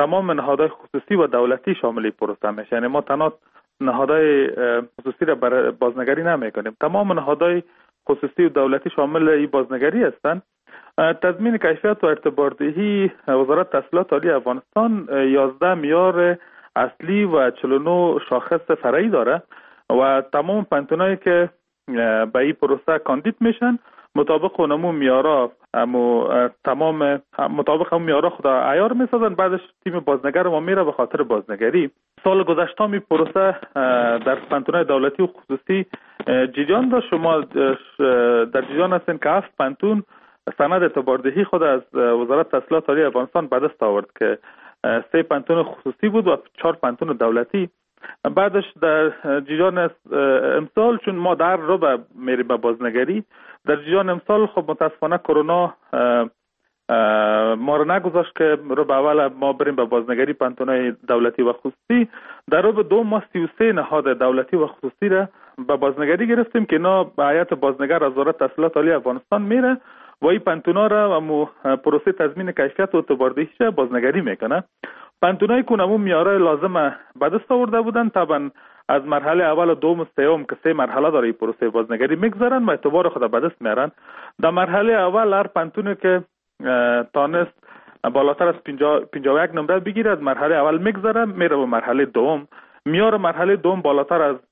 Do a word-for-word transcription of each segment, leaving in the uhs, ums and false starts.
تمام نهادهای خصوصی و دولتی شامل پروسه میشه. یعنی ما تنها نهادهای خصوصی را برای بازنگری نمیکنیم، تمام نهادهای خصوصی و دولتی شامل این بازنگری هستند. تضمین کیفیت و اعتباردهی وزارت تحصیلات عالی افغانستان یازده معیار اصلی و چهل و نه شاخص فرعی داره و تمام پانتونایی که به این پروسه کاندید میشن مطابق اونمو میارا امو تمام مطابق اون میارا خدا عیار میسازن. بعدش تیم بازنگر ما میره به خاطر بازنگری. سال گذشته می پروسه در پانتونای دولتی و خصوصی جریان داشت. شما در جریان هستین که هفت پانتون سند اعتباردهی خود از وزارت تحصیلات عالی افغانستان به دست آورد که سه پانتون خصوصی بود و چهار پانتون دولتی. بعدش در جریان امسال چون ما در رو به میریم به بازنگری، در جریان امسال خب متاسفانه کرونا ما رو نگذاشت که رو به اول ما بریم به بازنگری پانتونای دولتی و خصوصی. در رو به دو ما سی و سه نهاد دولتی و خصوصی را به بازنگری گرفتیم که اینا به هیئت بازنگر از وزارت تحصیلات عالی افغانستان میره و این پانتونا را و پروسه تضمین کیفیت و اعتباردهیش بازنگری میکنه. پانتونایی که اونمو میاره لازمه به دست آورده بودن، طبعا از مرحله اول و دوم و سوم که سه مرحله داره این پروسه بازنگری میگذارن و اعتبار خود به دست میارن. در مرحله اول هر پانتونی که تانست بالاتر از پنجاه و یک نمره بگیره از مرحله اول میگذاره میره به مرحله دوم. میار مرحله دوم بالاتر از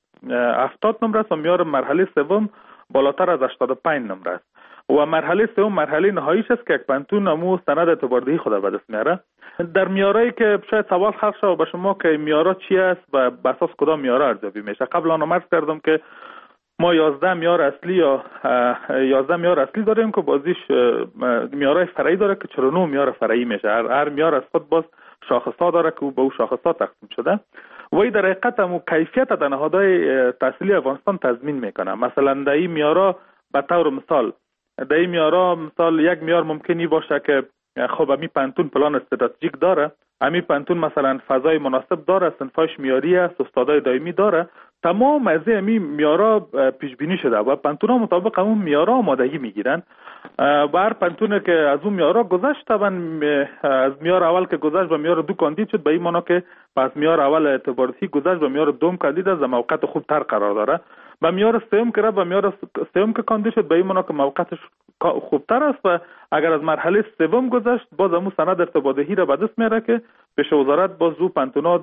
هفتاد نمره است و میار مرحله سوم بالاتر از هشتاد و پنج نمره است و مرحله سوم مرحله نهاییش است که یک پانتون امو سند اعتباردهی خود به دست میاره. در میارایی که شاید سوال خلق شد به شما که میارا چی است و به اساس کدام میارا ارزیابی میشه، قبلا آن عرض کردم که ما یازده معیار اصلی یا یازده معیار اصلی داریم که بازیش معیارهای فرعی داره که چهل و نه معیار فرعی میشه. هر, هر معیار از خود باز شاخص‌ها داره که به او شاخص‌ها تقسیم شده و این در حقیقت هم کیفیت در نهادهای تحصیلی افغانستان تضمین میکنه. مثلا در این معیارها به طور مثال در این معیارها مثال یک معیار ممکنی باشه که خب امی پانتون پلان استراتژیک داره، امی پانتون مثلا فضای مناسب داره، صنفاش معیاری است، استادای دائمی داره. تمام از این معیارا پیش بینی شده و پانتونا مطابق اون معیارا آمادگی میگیرن و هر پانتون که از اون معیارا گذشت طبعا از معیار اول که گذشت به معیار دو کاندید شد، به این معنی که پس معیار اول اعتباردهی گذشت به معیار دوم کاندید است و موقعیت خوب تر قرار داره. به معیار سوم که به معیار سوم که کاندید شد به این معنی که موقعیتش خوبتر است و اگر از مرحله سوم گذشت باز همون سند اعتباردهی را به دست میاره که پیش وزارت باز او پانتونا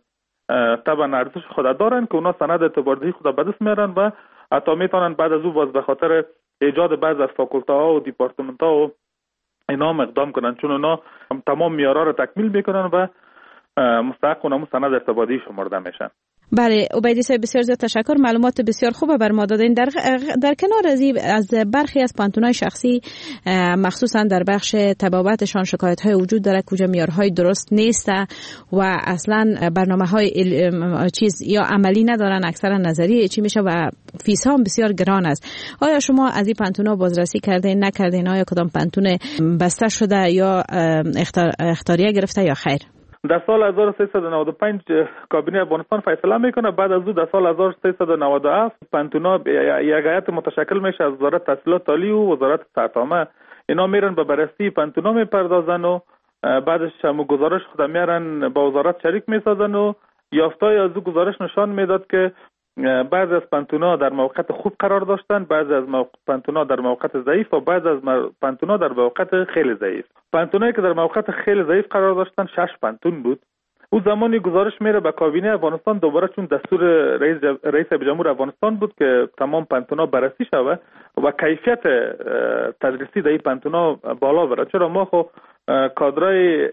طبعا ارزش خود دارن که اونا سند اعتباردهی خود به دست میارن و حتی میتونن بعد از او باز به خاطر ایجاد بعض از فاکولتاها و دیپارتمنت‌ها و اینا اقدام کنن، چون اونا تمام معیارها را تکمیل میکنن و مستحق اونمو سند ارتباطی شمرده میشن. بله عبیدی صاحب بسیار زیاد تشکر، معلومات بسیار خوبه بر ما دادین. در در کنار از از برخی از پانتونای شخصی مخصوصا در بخش تبابتشان شکایت های وجود داره کجا معیارهای درست نیست و اصلا برنامه‌های چیز یا عملی ندارن، اکثرا نظری چی میشه و فیس ها بسیار گران است. آیا شما از این پانتونا بازرسی کردین نکردین؟ آیا کدام پانتون بسته شده یا اختار اختاریه گرفته یا خیر؟ در سال هزار و سیصد و نود و پنج کابینه افغانستان فیصله میکنه، بعد از او در سال هزار و سیصد و نود و هفت پانتونا یک هیئت متشکل میشه از وزارت تحصیلات عالی و وزارت صحت. اینا میرن به بررسی پانتونا میپردازن و بعدش هم گزارش خود میارن با وزارت شریک میسازن و یافتای از او گزارش نشان میداد که بعضی از پانتونا در موقعیت خوب قرار داشتن، بعضی از پانتونا در موقعیت ضعیف و بعضی از پانتونا در موقعیت خیلی ضعیف. پانتونایی که در موقعیت خیلی ضعیف قرار داشتن شش پانتون بود. او زمانی گزارش میره به کابینه افغانستان دوباره، چون دستور رئیس جب... رئیس جمهور افغانستان بود که تمام پانتونا بررسی شود و کیفیت تدریسی در این پانتونا بالا بره. چرا ما خو کادرای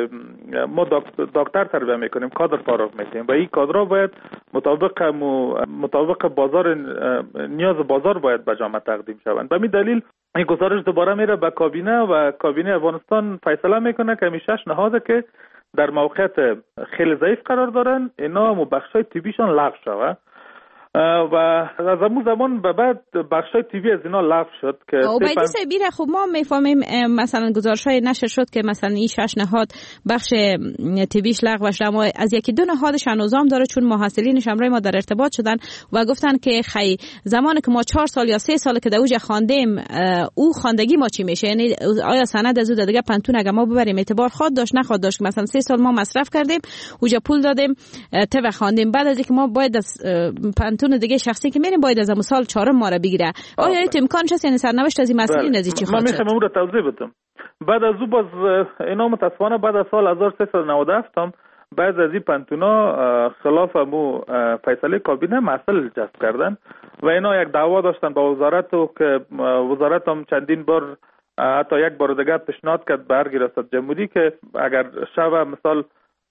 ما دکتر تربیت میکنیم، کادر فارغ میکنیم و این کادرها باید مطابق مطابق بازار نیاز بازار باید به جامعه تقدیم شوند. به همین دلیل این گزارش دوباره میره به کابینه و کابینه افغانستان فیصله میکنه که می شش نهاد که در موقعیت خیلی ضعیف قرار دارن اینا بخشای طبیشان لغو شود و از اون زمان به بعد بخشای تیوی از اینا لغو شد که اوبیدی پن... سبیره خب ما میفهمیم مثلا گزارش‌های نشر شد که مثلا این شش نهاد بخش تیویش لغو شد، اما از یکی دو نهادش هنوزام داره، چون محصلینش همراه ما در ارتباط شدن و گفتن که خی زمانی که ما چهار سال یا سه سال که دوجه خواندیم او خواندگی ما چی میشه، یعنی آیا سند از او دیگه پنتون اگه ما ببریم اعتبار خواد داشت نخواد داشت، مثلا سه سال ما مصرف کردیم اوجا پول دادیم تو خواندیم، بعد از اینکه ما باید از پنتون دیگه شخصی که میریم باید از اون سال چهارم ما را بگیره. آیا این امکانش هست؟ یعنی سرنوشت از این مسئله نزی چی خواهد شد؟ من میخوام اون رو توضیح بدم. بعد از او باز اینا متاسفانه بعد از سال هزار و سیصد و نود و هفت هم بعد از این پنتونا خلاف مو فیصله کابینه مسئله جذب کردن و اینا یک دعوا داشتن با وزارت و که وزارت هم چندین بار حتی یک بار دیگه پیشنهاد کرد به هر ریاست جمهوری که اگر شب مثال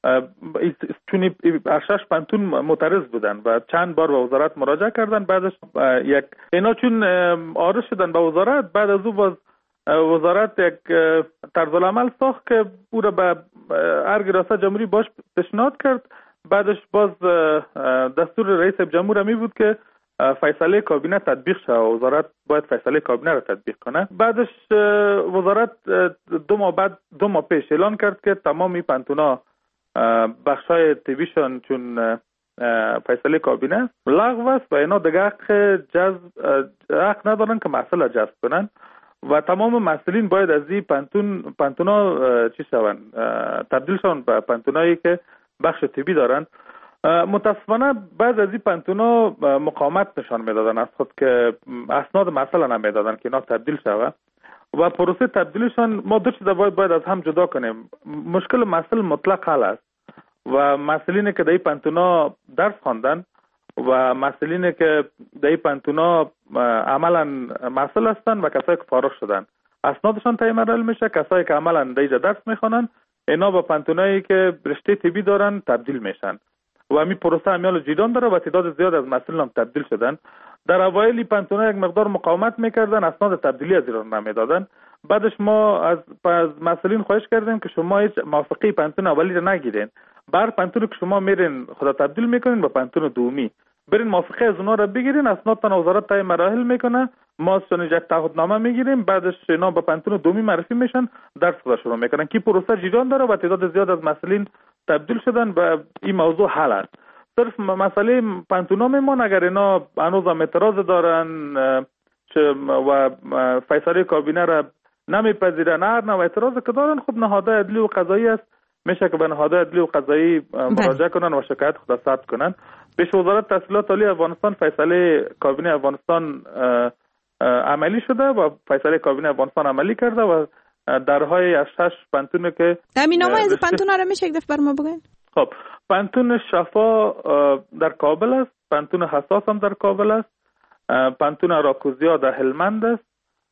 چون شش پنتون معترض بودن و چند بار به وزارت مراجعه کردن، بعدش یک اینا چون عارض شدن به وزارت، بعد از او باز وزارت یک طرز العمل ساخت که او را به هر ریاست جمهوری باش پیشنهاد کرد. بعدش باز دستور رئیس جمهور می بود که فیصله کابینه تطبیق شد و وزارت باید فیصله کابینه را تطبیق کنه. بعدش وزارت دو ماه بعد دو ماه پیش اعلان کرد که تمامی پنتونا بخشای تیویشان چون فیصله کابینه لغو است و اینا دیگه حق جذب حق ندارن که محصول جذب کنن و تمام مسئولین باید از این پنتون پنتونا چی شون تبدیل شون به پنتونایی که بخش تیوی دارن. متاسفانه بعض از این پنتونا مقاومت نشان میدادن از خود که اسناد مسئله نمیدادن که اینا تبدیل شوه و پروسه تبدیلشان ما دو چیز باید باید از هم جدا کنیم. مشکل مسئله مطلق حل است و مسئولینی که در این پنتونا درس خواندن و مسئولینی که در این پنتونا عملا مسئول هستن و کسایی که فارغ شدن اسنادشان تعیین میشه، کسایی که عملا در اینجا درس میخوانن اینا با پنتونایی که رشته طبی دارن تبدیل میشن و همین پروسه همیال جیران داره و تعداد زیاد از مسئولین هم تبدیل شدن. در اوایل پنتونا یک مقدار مقاومت میکردن، اسناد تبدیلی از ایران نمیدادن. بعدش ما از از مسئولین خواهش کردیم که شما هیچ موافقه پنتون اولی رو نگیرین، بر پنتون که شما میرین خدا تبدیل میکنین به پنتون دومی، برین موافقه از اونها رو بگیرین، اسنادتان وزارت طی مراحل میکنه، ما از یک تعهدنامه میگیریم، بعدش اینا به پنتون دومی معرفی میشن، درس خدا شروع میکنن که پروسه جریان داره و تعداد زیاد از مسئولین تبدیل شدن و این موضوع حل است. صرف مسئله پنتونا میمونه اگر اینا هنوز هم اعتراض دارن و فیصله کابینه را نمیپذیرن، هر نوع اعتراض که دارن خب نهادهای عدلی و قضایی است، میشه که به نهادهای عدلی و قضایی مراجعه کنن و شکایت خود ثبت کنن. پیش وزارت تحصیلات عالی افغانستان فیصله کابینه افغانستان عملی شده و فیصله کابینه افغانستان عملی کرده و درهای از شش پنتونه که همین نامه از پنتونا رو میشه یک دفعه بر ما بگین؟ خب پنتون شفا در کابل است، پنتون حساس هم در کابل است، پنتون راکوزیا در هلمند است،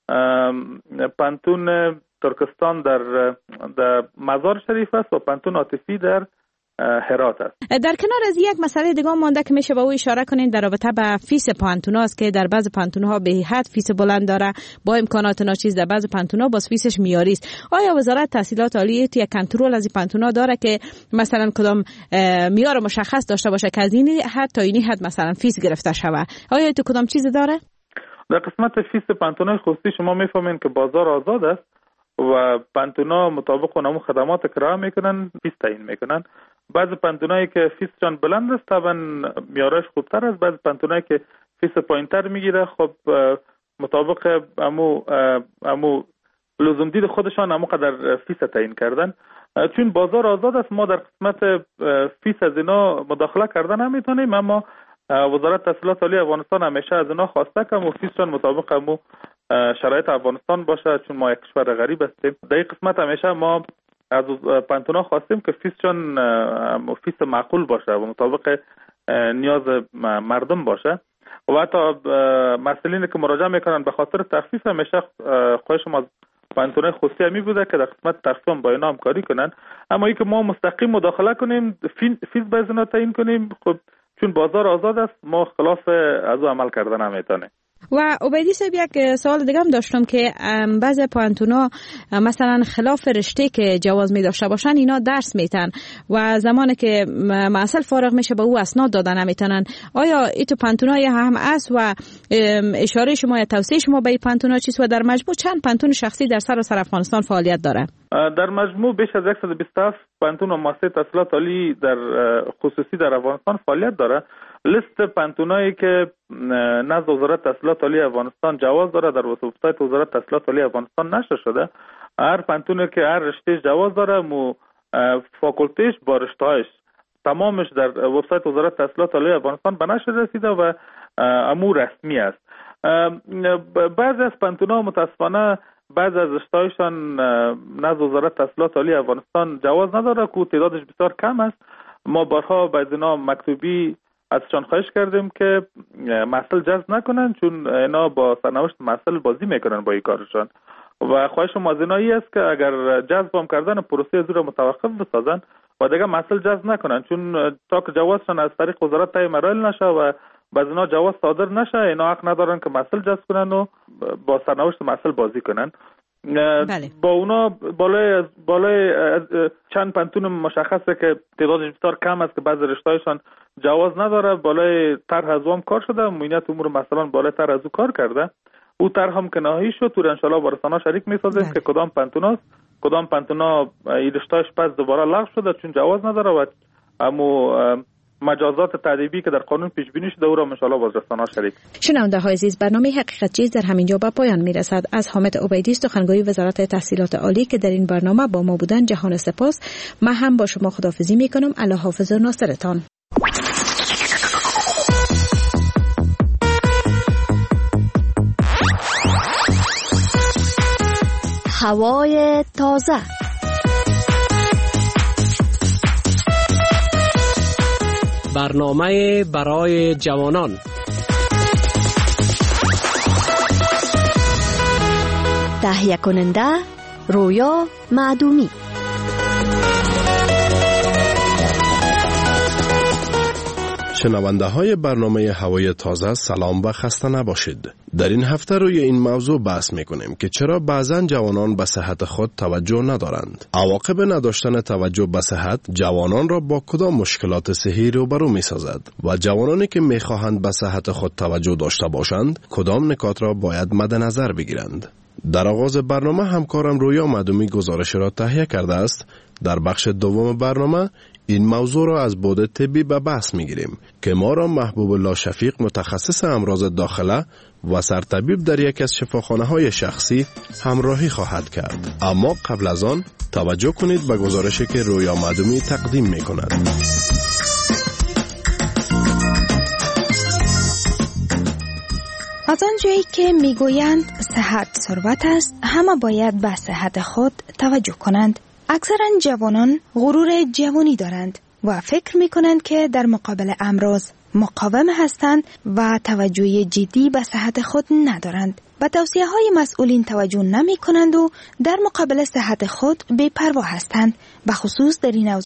پنتون ترکستان در در مزار شریف است و پنتون عاطفی در هرات است. در کنار از یک مسئله دیگه مونده که میشه به او اشاره کنین در رابطه به فیس پانتونا است که در بعض پانتونها به حد فیس بلند داره، با امکانات ناچیز در بعض پانتونها باز فیسش میاری است. آیا وزارت تحصیلات عالی یک کنترل از این پانتونها داره که مثلا کدام معیار مشخص داشته باشه که از این حد تا این حد مثلا فیس گرفته شوه؟ آیا تو کدام چیزی داره؟ در قسمت فیس پانتونای خصوصی شما میفهمین که بازار آزاد است و پانتونا مطابق اون خدمات که ارائه میکنن فیس تعیین میکنن. بعضی پانتونایی که فیسشان بلند است طبعا معیارش خوبتر است، بعضی پانتونایی که فیس پایینتر میگیره خب مطابق امو امو لزوم دید خودشان امو قدر فیس تعیین کردن. چون بازار آزاد است ما در قسمت فیس از اینا مداخله کردن نمیتونیم، اما وزارت تحصیلات عالی افغانستان همیشه از اینا خواسته که امو فیسشان مطابق امو شرایط افغانستان باشه، چون ما یک کشور غریب هستیم. در این قسمت همیشه ما از پانتونا خواستیم که فیسشان فیس معقول باشه و مطابق نیاز مردم باشه و حتی مسئولینی که مراجعه میکنن به خاطر تخفیف همیشه خواهش ما از پانتونای خصوصی همی بوده که در قسمت تخفیف با اینا همکاری کنن، اما ای که ما مستقیم مداخله کنیم فیس باید اینا تعیین کنیم خب چون بازار آزاد است ما خلاف از او عمل کردن نمیتونیم. و عبیدی صاحب یک سوال دیگه هم داشتم که بعضی پانتونا مثلا خلاف رشته که جواز می داشته باشن اینا درس میتن و زمانی که محصل فارغ میشه به او اسناد دادن نمیتونن. آیا ایتو پانتونای هم است و اشاره شما یا توصیه شما به این پانتونا چیست و در مجموع چند پانتون شخصی در سراسر افغانستان فعالیت داره؟ در مجموع بیش از صد و بیست و هفت پانتون و مؤسسه تحصیلات عالی در خصوصی در افغانستان فعالیت داره. لیست پانتونایی که نزد وزارت تحصیلات عالی افغانستان جواز داره در وبسایت وزارت تحصیلات عالی افغانستان نشر شده. هر پانتونی که هر رشته جواز داره مو فاکولتیش با رشته‌اش تمامش در وبسایت وزارت تحصیلات عالی افغانستان به نشر رسیده و امور رسمی است. بعضی از پانتونا متاسفانه بعضی از رشته‌هایشان نزد وزارت تحصیلات عالی افغانستان جواز نداره که تعدادش بسیار کم است. ما بارها به اینا مکتوبی ازشان خواهش کردیم که محصل جذب نکنن چون اینا با سرنوشت محصل بازی میکنن با این کارشان و خواهش ما از اینا است که اگر جذب هم کردن پروسه زور متوقف بسازن و دیگه محصل جذب نکنن چون تا که جوازشان از طریق وزارت طی مراحل نشه و بعض اینا جواز صادر نشه اینا حق ندارن که محصل جذب کنن و با سرنوشت محصل بازی کنن. بله. با اونا بالای بالای چند پانتون مشخصه که تعدادش بسیار کم است که بعضی رشته‌هایشان جواز نداره. بالای طرح از هم کار شده، معینیت امور مثلا بالای طرح از کار کرده. او طرح هم که نهایی شد تو ان شاء الله با رسانه‌ها شریک می‌سازیم که کدام پانتوناست کدام پانتونا این رشته‌اش پس دوباره لغو شده چون جواز نداره و اما مجازات تعذیبی که در قانون پیش بینی شده او را ان شاء الله با رسانه‌ها شریک. شنونده‌های عزیز، برنامه حقیقت جیز در همین جا به پایان میرسد. از حامد عبیدی سخنگوی وزارت تحصیلات عالی که در این برنامه با ما بودن جهان سپاس. من هم با شما خداحافظی میکنم. الله حافظ و ناصرتان. هوای تازه. برنامه برای جوانان. تهیه کننده رویا معدومی. شنونده های برنامه هوای تازه سلام و خسته نباشید. در این هفته روی این موضوع بحث میکنیم که چرا بعضا جوانان به صحت خود توجه ندارند. عواقب نداشتن توجه به صحت جوانان را با کدام مشکلات صحی روبرو میسازد و جوانانی که میخواهند به صحت خود توجه داشته باشند کدام نکات را باید مد نظر بگیرند. در آغاز برنامه همکارم رویا معدومی گزارش را تهیه کرده است. در بخش دوم برنامه این موضوع را از بعد طبی به بحث میگیریم که ما را محبوب الله شفیق متخصص امراض داخله و سرطبیب در یک از شفاخانه‌های شخصی همراهی خواهد کرد. اما قبل از آن توجه کنید به گزارشی که رویا معدومی تقدیم میکند. از آنجایی که میگویند صحت ثروت است، همه باید به صحت خود توجه کنند. اکثرا جوانان غرور جوانی دارند و فکر می کنند که در مقابل امراض مقاوم هستند و توجه جدی به صحت خود ندارند. به توصیه های مسئولین توجه نمی کنند و در مقابل صحت خود بی پروا هستند. به خصوص در این